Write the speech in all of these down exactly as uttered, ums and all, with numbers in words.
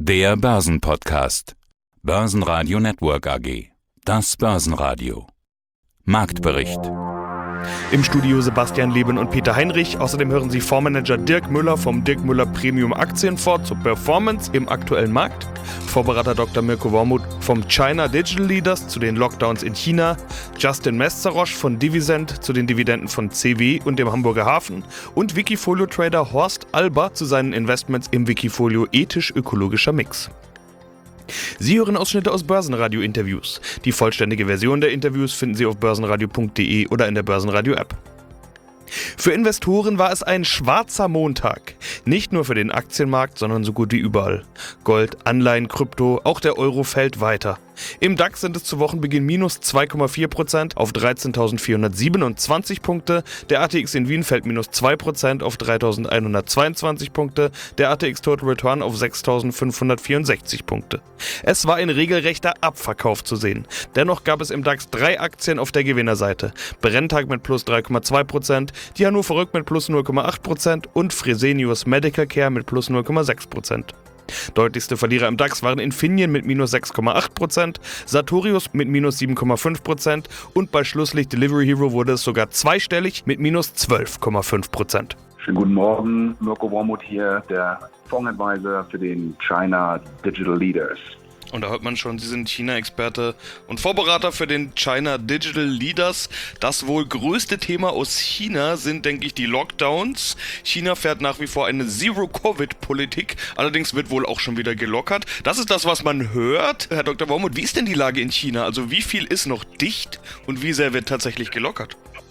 Der Börsenpodcast. Börsenradio Network A G. Das Börsenradio. Marktbericht. Im Studio Sebastian Leben und Peter Heinrich. Außerdem hören Sie Fondsmanager Dirk Müller vom Dirk Müller Premium Aktienfonds zur Performance im aktuellen Markt, Vorberater Doktor Mirko Wormuth vom China Digital Leaders zu den Lockdowns in China, Justin Meszarosch von Divisent zu den Dividenden von C W und dem Hamburger Hafen und Wikifolio-Trader Horst Alber zu seinen Investments im Wikifolio ethisch-ökologischer Mix. Sie hören Ausschnitte aus Börsenradio-Interviews. Die vollständige Version der Interviews finden Sie auf börsenradio punkt de oder in der Börsenradio-App. Für Investoren war es ein schwarzer Montag. Nicht nur für den Aktienmarkt, sondern so gut wie überall. Gold, Anleihen, Krypto, auch der Euro fällt weiter. Im DAX sind es zu Wochenbeginn minus zwei Komma vier Prozent auf dreizehntausendvierhundertsiebenundzwanzig Punkte. Der A T X in Wien fällt minus zwei Prozent auf dreitausendeinhundertzweiundzwanzig Punkte. Der A T X Total Return auf sechstausendfünfhundertvierundsechzig Punkte. Es war ein regelrechter Abverkauf zu sehen. Dennoch gab es im DAX drei Aktien auf der Gewinnerseite. Brenntag mit plus drei Komma zwei Prozent, die Hannover Rück mit plus null Komma acht Prozent und Fresenius Medical Care mit plus null Komma sechs Prozent. Deutlichste Verlierer im DAX waren Infineon mit minus sechs Komma acht Prozent, Sartorius mit minus sieben Komma fünf Prozent und bei Schlusslicht Delivery Hero wurde es sogar zweistellig mit minus zwölf Komma fünf Prozent. Schönen guten Morgen, Mirko Wormuth hier, der Fondsadvisor für den China Digital Leaders. Und da hört man schon, Sie sind China-Experte und Vorberater für den China Digital Leaders. Das wohl größte Thema aus China sind, denke ich, die Lockdowns. China fährt nach wie vor eine Zero-Covid-Politik, allerdings wird wohl auch schon wieder gelockert. Das ist das, was man hört. Herr Doktor Wormuth, wie ist denn die Lage in China? Also wie viel ist noch dicht und wie sehr wird tatsächlich gelockert?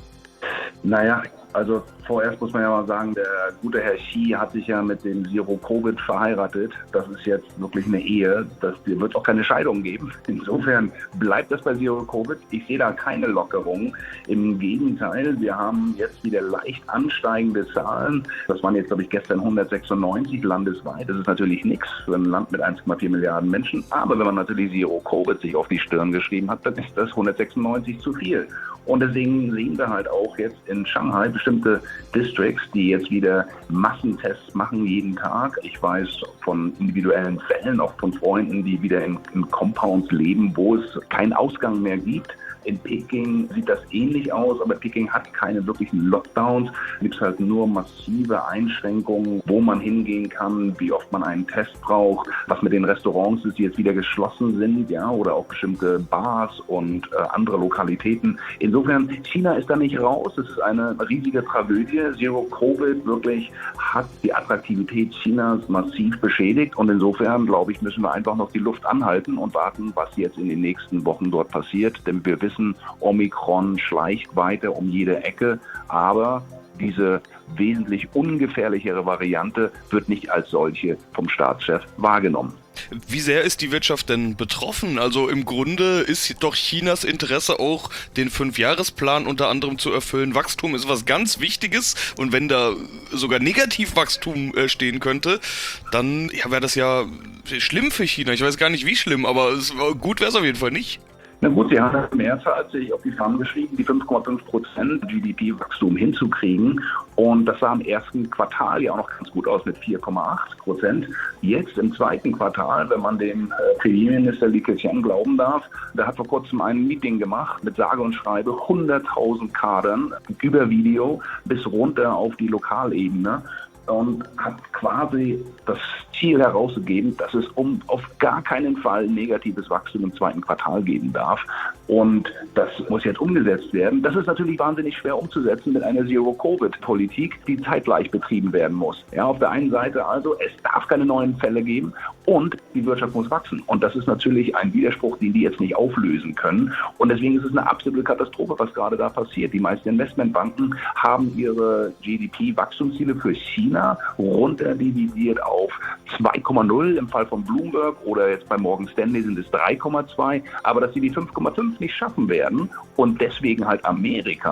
Naja, also vorerst muss man ja mal sagen, der gute Herr Xi hat sich ja mit dem Zero-Covid verheiratet. Das ist jetzt wirklich eine Ehe. Das wird auch keine Scheidung geben. Insofern bleibt das bei Zero-Covid. Ich sehe da keine Lockerung. Im Gegenteil, wir haben jetzt wieder leicht ansteigende Zahlen. Das waren jetzt, glaube ich, gestern hundertsechsundneunzig landesweit. Das ist natürlich nichts für ein Land mit eins Komma vier Milliarden Menschen. Aber wenn man natürlich Zero-Covid sich auf die Stirn geschrieben hat, dann ist das hundertsechsundneunzig zu viel. Und deswegen sehen wir halt auch jetzt in Shanghai bestimmte Districts, die jetzt wieder Massentests machen jeden Tag. Ich weiß von individuellen Fällen, auch von Freunden, die wieder in, in Compounds leben, wo es keinen Ausgang mehr gibt. In Peking sieht das ähnlich aus, aber Peking hat keine wirklichen Lockdowns. Es gibt halt nur massive Einschränkungen, wo man hingehen kann, wie oft man einen Test braucht, was mit den Restaurants ist, die jetzt wieder geschlossen sind, ja, oder auch bestimmte Bars und äh, andere Lokalitäten. Insofern, China ist da nicht raus. Es ist eine riesige Tragödie. Zero-Covid wirklich hat die Attraktivität Chinas massiv beschädigt und insofern, glaube ich, müssen wir einfach noch die Luft anhalten und warten, was jetzt in den nächsten Wochen dort passiert, denn wir wissen, Omikron schleicht weiter um jede Ecke, aber diese wesentlich ungefährlichere Variante wird nicht als solche vom Staatschef wahrgenommen. Wie sehr ist die Wirtschaft denn betroffen? Also im Grunde ist doch Chinas Interesse auch, den Fünfjahresplan unter anderem zu erfüllen. Wachstum ist was ganz Wichtiges und wenn da sogar Negativwachstum äh, stehen könnte, dann ja, wäre das ja schlimm für China. Ich weiß gar nicht, wie schlimm, aber es, gut wäre es auf jeden Fall nicht. Na gut, Sie haben im März sich auf die Fahnen geschrieben, die fünf Komma fünf Prozent G D P-Wachstum hinzukriegen. Und das sah im ersten Quartal ja auch noch ganz gut aus mit vier Komma acht Prozent. Jetzt im zweiten Quartal, wenn man dem äh, Premierminister Li Keqiang glauben darf, der hat vor kurzem ein Meeting gemacht mit sage und schreibe hunderttausend Kadern über Video bis runter auf die Lokalebene. Und hat quasi das Ziel herausgegeben, dass es um auf gar keinen Fall negatives Wachstum im zweiten Quartal geben darf. Und das muss jetzt umgesetzt werden. Das ist natürlich wahnsinnig schwer umzusetzen mit einer Zero-Covid-Politik, die zeitgleich betrieben werden muss. Ja, auf der einen Seite also, es darf keine neuen Fälle geben und die Wirtschaft muss wachsen. Und das ist natürlich ein Widerspruch, den die jetzt nicht auflösen können. Und deswegen ist es eine absolute Katastrophe, was gerade da passiert. Die meisten Investmentbanken haben ihre G D P-Wachstumsziele für China runterdividiert auf zwei Komma null im Fall von Bloomberg oder jetzt bei Morgan Stanley sind es drei Komma zwei, aber dass sie die fünf Komma fünf nicht schaffen werden und deswegen halt Amerika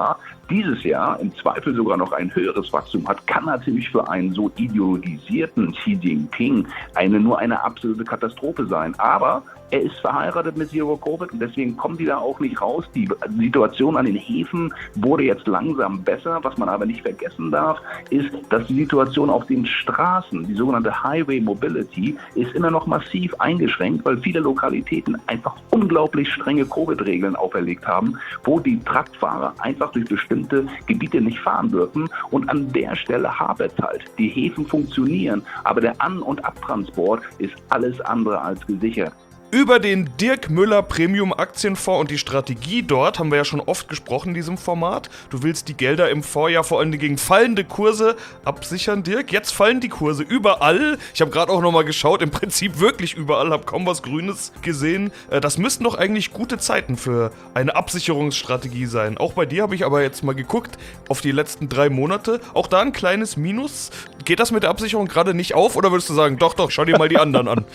dieses Jahr im Zweifel sogar noch ein höheres Wachstum hat, kann natürlich für einen so ideologisierten Xi Jinping eine, nur eine absolute Katastrophe sein. Aber er ist verheiratet mit Zero Covid und deswegen kommen die da auch nicht raus. Die Situation an den Häfen wurde jetzt langsam besser. Was man aber nicht vergessen darf, ist, dass die Situation auf den Straßen, die sogenannte Highway Mobility, ist immer noch massiv eingeschränkt, weil viele Lokalitäten einfach unglaublich strenge Covid-Regeln auferlegt haben, wo die Truckfahrer einfach durch bestimmte Gebiete nicht fahren dürfen. Und an der Stelle hapert es halt. Die Häfen funktionieren, aber der An- und Abtransport ist alles andere als gesichert. Über den Dirk Müller Premium Aktienfonds und die Strategie dort haben wir ja schon oft gesprochen in diesem Format. Du willst die Gelder im Vorjahr vor allem gegen fallende Kurse absichern, Dirk. Jetzt fallen die Kurse überall. Ich habe gerade auch nochmal geschaut, im Prinzip wirklich überall, habe kaum was Grünes gesehen. Das müssten doch eigentlich gute Zeiten für eine Absicherungsstrategie sein. Auch bei dir habe ich aber jetzt mal geguckt auf die letzten drei Monate. Auch da ein kleines Minus. Geht das mit der Absicherung gerade nicht auf oder würdest du sagen, doch, doch, schau dir mal die anderen an?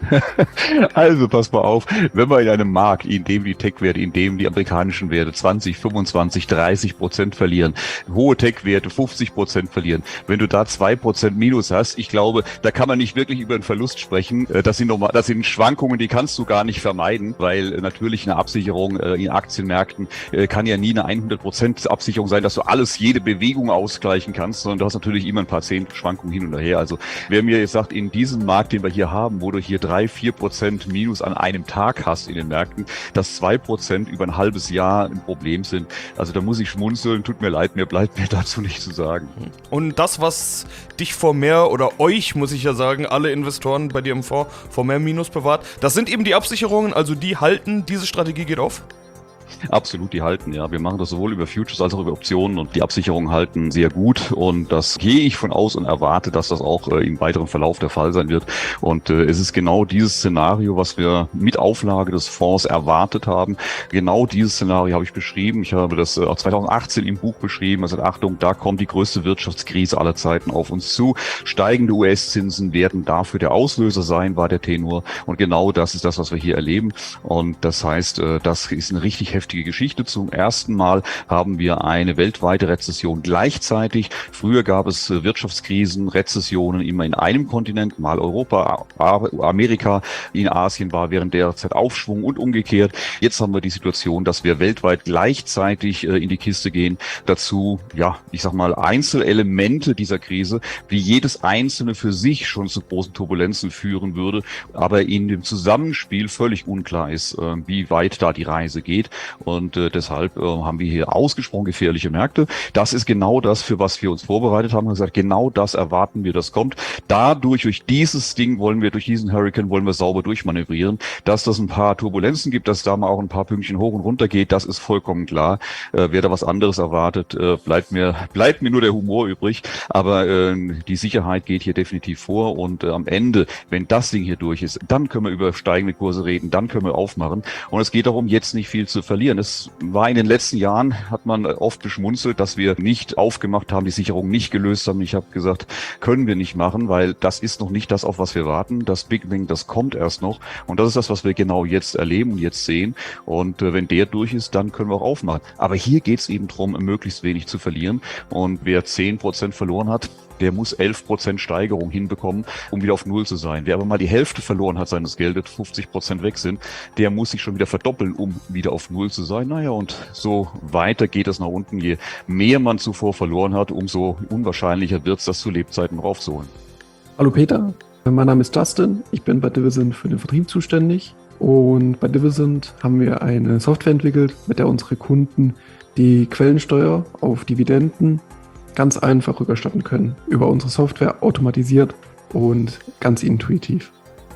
Also pass mal auf, wenn wir in einem Markt, in dem die Tech-Werte, in dem die amerikanischen Werte zwanzig, fünfundzwanzig, dreißig Prozent verlieren, hohe Tech-Werte fünfzig Prozent verlieren, wenn du da zwei Prozent Minus hast, ich glaube, da kann man nicht wirklich über einen Verlust sprechen. Das sind, normal, das sind Schwankungen, die kannst du gar nicht vermeiden, weil natürlich eine Absicherung in Aktienmärkten kann ja nie eine hundert Prozent Absicherung sein, dass du alles, jede Bewegung ausgleichen kannst, sondern du hast natürlich immer ein paar zehn Schwankungen hin und her. Also wer mir jetzt sagt, in diesem Markt, den wir hier haben, wo du hier drei, vier Prozent Minus an einem Tag hast in den Märkten, dass zwei Prozent über ein halbes Jahr ein Problem sind. Also da muss ich schmunzeln, tut mir leid, mir bleibt mir dazu nicht zu sagen. Und das, was dich vor mehr, oder euch, muss ich ja sagen, alle Investoren bei dir im Fonds vor mehr Minus bewahrt, das sind eben die Absicherungen, also die halten, diese Strategie geht auf? Absolut, die halten, ja. Wir machen das sowohl über Futures als auch über Optionen und die Absicherungen halten sehr gut und das gehe ich von aus und erwarte, dass das auch äh, im weiteren Verlauf der Fall sein wird. Und äh, es ist genau dieses Szenario, was wir mit Auflage des Fonds erwartet haben. Genau dieses Szenario habe ich beschrieben. Ich habe das äh, auch zweitausendachtzehn im Buch beschrieben. Also Achtung, da kommt die größte Wirtschaftskrise aller Zeiten auf uns zu. Steigende U S-Zinsen werden dafür der Auslöser sein, war der Tenor. Und genau das ist das, was wir hier erleben. Und das heißt, äh, das ist eine richtig heftige Geschichte. Zum ersten Mal haben wir eine weltweite Rezession gleichzeitig. Früher gab es Wirtschaftskrisen, Rezessionen immer in einem Kontinent, mal Europa, Amerika, in Asien war während der Zeit Aufschwung und umgekehrt. Jetzt haben wir die Situation, dass wir weltweit gleichzeitig in die Kiste gehen. Dazu, ja, ich sag mal, Einzelelemente dieser Krise, wie jedes einzelne für sich schon zu großen Turbulenzen führen würde, aber in dem Zusammenspiel völlig unklar ist, wie weit da die Reise geht. Und äh, deshalb äh, haben wir hier ausgesprochen gefährliche Märkte. Das ist genau das, für was wir uns vorbereitet haben. Wir haben gesagt, genau das erwarten wir, das kommt. Dadurch, durch dieses Ding wollen wir, durch diesen Hurricane wollen wir sauber durchmanövrieren. Dass das ein paar Turbulenzen gibt, dass da mal auch ein paar Pünktchen hoch und runter geht, das ist vollkommen klar. Äh, wer da was anderes erwartet, äh, bleibt mir bleibt mir nur der Humor übrig. Aber äh, die Sicherheit geht hier definitiv vor. Und äh, am Ende, wenn das Ding hier durch ist, dann können wir über steigende Kurse reden, dann können wir aufmachen. Und es geht darum, jetzt nicht viel zu verlieren. Es war in den letzten Jahren, hat man oft beschmunzelt, dass wir nicht aufgemacht haben, die Sicherung nicht gelöst haben. Ich habe gesagt, können wir nicht machen, weil das ist noch nicht das, auf was wir warten. Das Big Bang, das kommt erst noch. Und das ist das, was wir genau jetzt erleben und jetzt sehen. Und äh, wenn der durch ist, dann können wir auch aufmachen. Aber hier geht es eben darum, möglichst wenig zu verlieren. Und wer zehn Prozent verloren hat, der muss elf Prozent Steigerung hinbekommen, um wieder auf Null zu sein. Wer aber mal die Hälfte verloren hat seines Geldes, fünfzig Prozent weg sind, der muss sich schon wieder verdoppeln, um wieder auf Null zu sein. Naja, und so weiter geht es nach unten. Je mehr man zuvor verloren hat, umso unwahrscheinlicher wird es, das zu Lebzeiten noch aufzuholen. Hallo Peter, mein Name ist Justin. Ich bin bei Divisent für den Vertrieb zuständig. Und bei Divisent haben wir eine Software entwickelt, mit der unsere Kunden die Quellensteuer auf Dividenden ganz einfach rückerstatten können. Über unsere Software automatisiert und ganz intuitiv.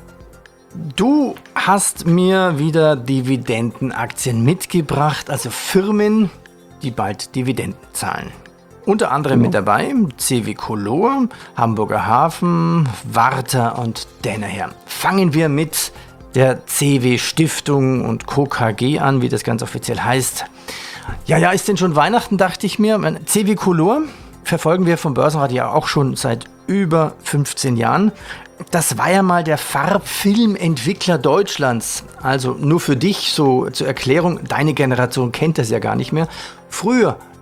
Du hast mir wieder Dividendenaktien mitgebracht, also Firmen, die bald Dividenden zahlen. Unter anderem genau. Mit dabei C W Color, Hamburger Hafen, Warta und Danaher. Fangen wir mit der C W Stiftung und Co. K G an, wie das ganz offiziell heißt. Ja, ja, ist denn schon Weihnachten, dachte ich mir. C W Color verfolgen wir vom Börsenradio auch schon seit über fünfzehn Jahren. Das war ja mal der Farbfilmentwickler Deutschlands. Also nur für dich so zur Erklärung, deine Generation kennt das ja gar nicht mehr. Früher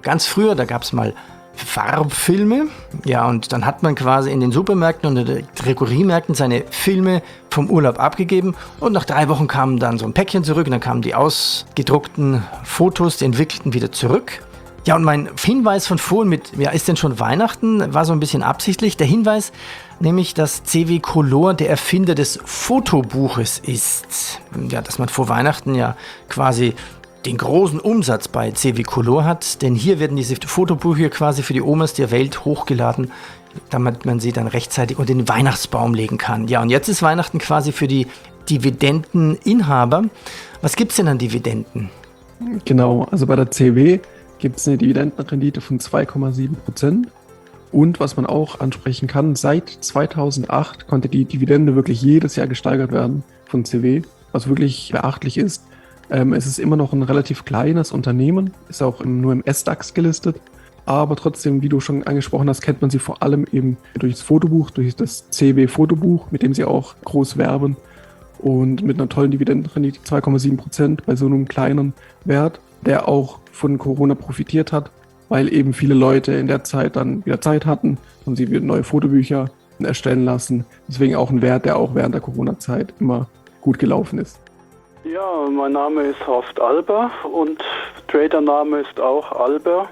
ganz früher, da gab es mal Farbfilme, ja, und dann hat man quasi in den Supermärkten und in den Drogeriemärkten seine Filme vom Urlaub abgegeben und nach drei Wochen kamen dann so ein Päckchen zurück und dann kamen die ausgedruckten Fotos, die entwickelten wieder zurück. Ja, und mein Hinweis von vorhin mit, ja, ist denn schon Weihnachten, war so ein bisschen absichtlich. Der Hinweis, nämlich, dass C W Color der Erfinder des Fotobuches ist. Ja, dass man vor Weihnachten ja quasi den großen Umsatz bei C W Color hat, denn hier werden diese Fotobücher quasi für die Omas der Welt hochgeladen, damit man sie dann rechtzeitig unter den Weihnachtsbaum legen kann. Ja, und jetzt ist Weihnachten quasi für die Dividendeninhaber. Was gibt's denn an Dividenden? Genau, also bei der C W gibt es eine Dividendenrendite von zwei Komma sieben Prozent. Und was man auch ansprechen kann, seit zweitausendacht konnte die Dividende wirklich jedes Jahr gesteigert werden von C W, was wirklich beachtlich ist. Ähm, es ist immer noch ein relativ kleines Unternehmen, ist auch im, nur im S DAX gelistet, aber trotzdem, wie du schon angesprochen hast, kennt man sie vor allem eben durch das Fotobuch, durch das C W-Fotobuch, mit dem sie auch groß werben und mit einer tollen Dividendenrendite zwei Komma sieben Prozent bei so einem kleinen Wert, der auch von Corona profitiert hat, weil eben viele Leute in der Zeit dann wieder Zeit hatten und sie wieder neue Fotobücher erstellen lassen. Deswegen auch ein Wert, der auch während der Corona-Zeit immer gut gelaufen ist. Ja, mein Name ist Horst Alber und Tradername ist auch Alber.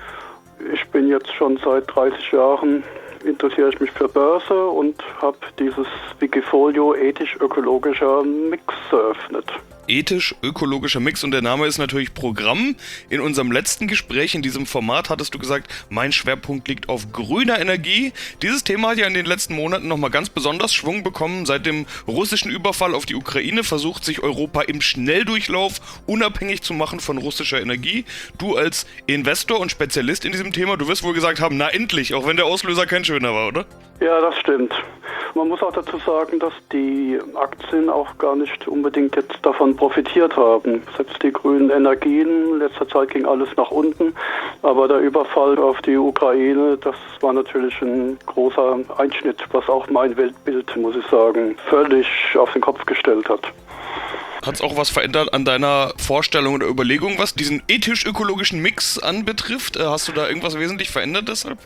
Ich bin jetzt schon seit dreißig Jahren, interessiere ich mich für Börse und habe dieses Wikifolio ethisch-ökologischer Mix eröffnet. Ethisch-ökologischer Mix und der Name ist natürlich Programm. In unserem letzten Gespräch in diesem Format hattest du gesagt, mein Schwerpunkt liegt auf grüner Energie. Dieses Thema hat ja in den letzten Monaten nochmal ganz besonders Schwung bekommen. Seit dem russischen Überfall auf die Ukraine versucht sich Europa im Schnelldurchlauf unabhängig zu machen von russischer Energie. Du als Investor und Spezialist in diesem Thema, du wirst wohl gesagt haben, na endlich, auch wenn der Auslöser kein schöner war, oder? Ja, das stimmt. Man muss auch dazu sagen, dass die Aktien auch gar nicht unbedingt jetzt davon profitiert haben. Selbst die grünen Energien, in letzter Zeit ging alles nach unten, aber der Überfall auf die Ukraine, das war natürlich ein großer Einschnitt, was auch mein Weltbild, muss ich sagen, völlig auf den Kopf gestellt hat. Hat es auch was verändert an deiner Vorstellung oder Überlegung, was diesen ethisch-ökologischen Mix anbetrifft? Hast du da irgendwas wesentlich verändert deshalb?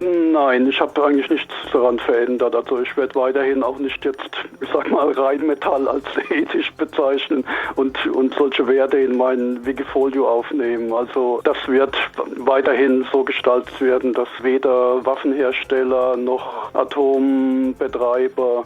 Nein, ich habe eigentlich nichts daran verändert. Also ich werde weiterhin auch nicht jetzt, ich sag mal, Rheinmetall als ethisch bezeichnen und, und solche Werte in mein Wikifolio aufnehmen. Also das wird weiterhin so gestaltet werden, dass weder Waffenhersteller noch Atombetreiber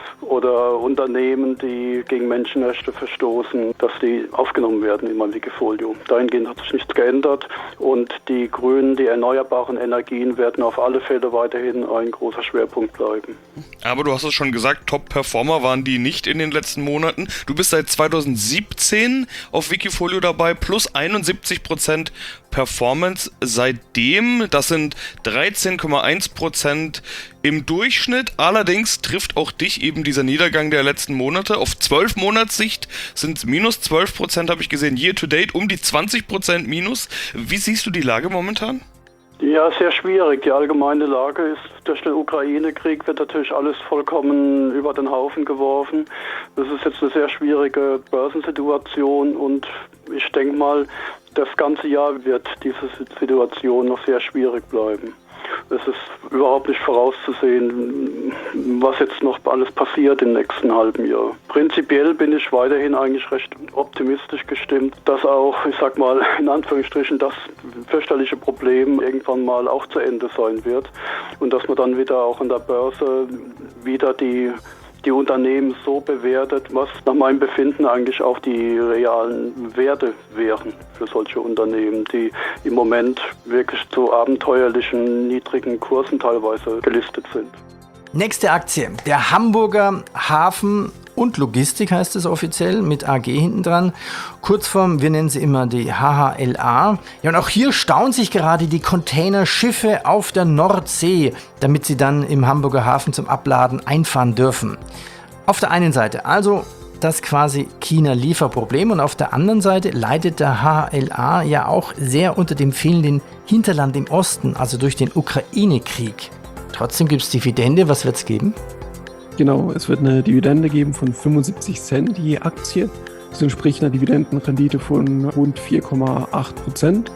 oder Unternehmen, die gegen Menschenrechte verstoßen, dass die aufgenommen werden in mein Wikifolio. Dahingehend hat sich nichts geändert und die Grünen, die erneuerbaren Energien werden auf alle Fälle weiterhin ein großer Schwerpunkt bleiben. Aber du hast es schon gesagt, Top-Performer waren die nicht in den letzten Monaten. Du bist seit zweitausendsiebzehn auf Wikifolio dabei, plus einundsiebzig Prozent Performance seitdem. Das sind dreizehn Komma eins Prozent im Durchschnitt. Allerdings trifft auch dich eben dieser Niedergang der letzten Monate. Auf zwölf Monatssicht sind es minus zwölf Prozent, habe ich gesehen. Year to date um die zwanzig Prozent minus. Wie siehst du die Lage momentan? Ja, sehr schwierig. Die allgemeine Lage ist, durch den Ukraine-Krieg wird natürlich alles vollkommen über den Haufen geworfen. Das ist jetzt eine sehr schwierige Börsensituation und ich denke mal, das ganze Jahr wird diese Situation noch sehr schwierig bleiben. Es ist überhaupt nicht vorauszusehen, was jetzt noch alles passiert im nächsten halben Jahr. Prinzipiell bin ich weiterhin eigentlich recht optimistisch gestimmt, dass auch, ich sag mal, in Anführungsstrichen, das fürchterliche Problem irgendwann mal auch zu Ende sein wird und dass man dann wieder auch an der Börse wieder die die Unternehmen so bewertet, was nach meinem Befinden eigentlich auch die realen Werte wären für solche Unternehmen, die im Moment wirklich zu abenteuerlichen, niedrigen Kursen teilweise gelistet sind. Nächste Aktie, der Hamburger Hafen und Logistik heißt es offiziell, mit A G hinten dran. Kurzform, wir nennen sie immer die H H L A. Ja, und auch hier stauen sich gerade die Containerschiffe auf der Nordsee, damit sie dann im Hamburger Hafen zum Abladen einfahren dürfen. Auf der einen Seite also das quasi China-Lieferproblem und auf der anderen Seite leidet der H H L A ja auch sehr unter dem fehlenden Hinterland im Osten, also durch den Ukraine-Krieg. Trotzdem gibt es Dividende, was wird es geben? Genau, es wird eine Dividende geben von fünfundsiebzig Cent je Aktie. Das entspricht einer Dividendenrendite von rund vier Komma acht Prozent.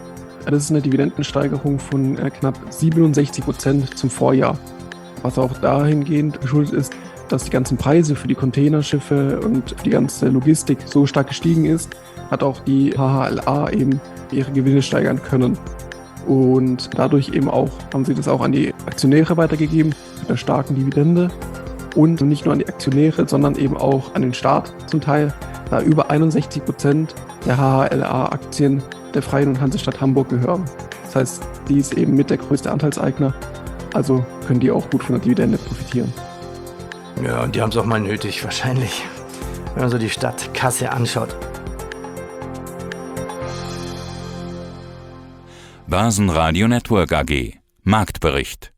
Das ist eine Dividendensteigerung von äh, knapp siebenundsechzig Prozent zum Vorjahr. Was auch dahingehend geschuldet ist, dass die ganzen Preise für die Containerschiffe und die ganze Logistik so stark gestiegen ist, hat auch die H H L A eben ihre Gewinne steigern können. Und dadurch eben auch haben sie das auch an die Aktionäre weitergegeben mit einer starken Dividende. Und nicht nur an die Aktionäre, sondern eben auch an den Staat zum Teil, da über einundsechzig Prozent der H H L A-Aktien der Freien und Hansestadt Hamburg gehören. Das heißt, die ist eben mit der größte Anteilseigner, also können die auch gut von der Dividende profitieren. Ja, und die haben es auch mal nötig, wahrscheinlich, wenn man so die Stadtkasse anschaut. Börsenradio Network A G. Marktbericht.